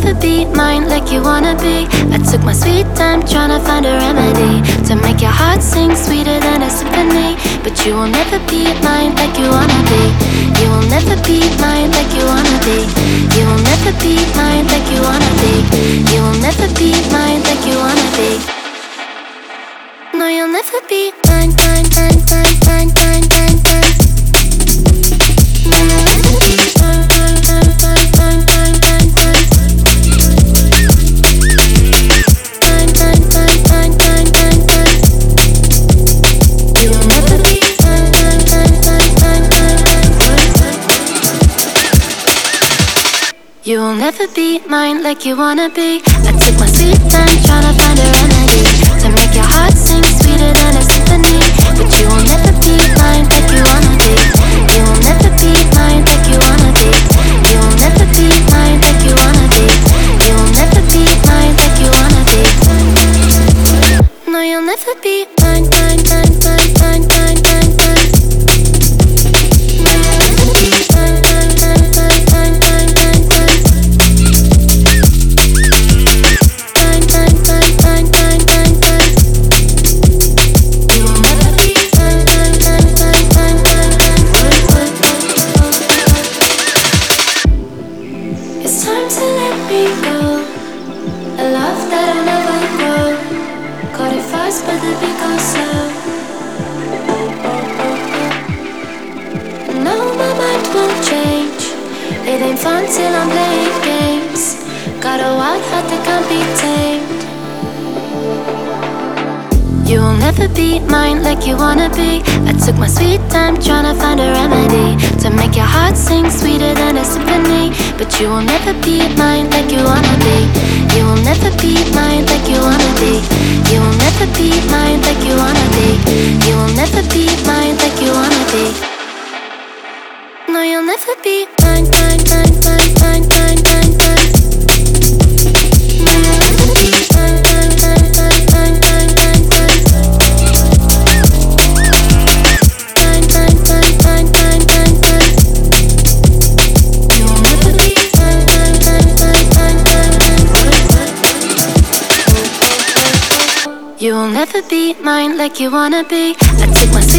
never be mine like you wanna be. I took my sweet time trying to find a remedy to make your heart sing sweeter than a symphony. But you will never be mine like you wanna be. You will never be mine like you wanna be. You will never be mine like you wanna be. You will never be mine like you wanna be. No, you'll never be mine, mine, mine, mine, mine, mine, mine, mine. No, you'll never be mine, mine, mine, mine, mine, mine, mine, mine. Mine, mine, mine, mine, mine, mine, mine. You will never be mine, mine, mine, mine, mine, mine, mine. You will never be mine like you wanna be. I took my sweet time trying to find a remedy to make your heart sing sweeter than a symphony. But you will never be mine like you wanna be. You will never be mine like you wanna be. You will never be mine like you wanna be. You will never be mine like you wanna be. No, you'll never be mine, mine, mine, mine, mine, mine, mine, mine. No, you'll never be mine, mine, mine, mine, mine, mine, mine, mine. Mine, mine, mine, mine, mine, mine, mine. You will never be mine, mine, mine, mine, mine, mine, mine. It's time to let me go. A love that'll never grow. Caught it fast, but the beat goes slow. No, my mind won't change. It ain't fun till I'm playing games. Got a wild heart that can't be tamed. You will never be mine like you wanna be. I took my sweet time trying to find a remedy to make your heart sing sweeter than a symphony. But you will never be mine like you wanna be. You will never be mine like you wanna be. You will never be mine like you wanna be. You will never be mine like you wanna be. No, you'll never be mine, mine, mine, mine, mine, mine, mine, mine. No, you'll never be mine, mine, mine, mine, mine, mine, mine, mine. Mine, mine, mine, mine, mine, mine, mine. You will never be mine, mine, mine, mine, mine, mine, mine. You will never be mine like you wanna be. I took my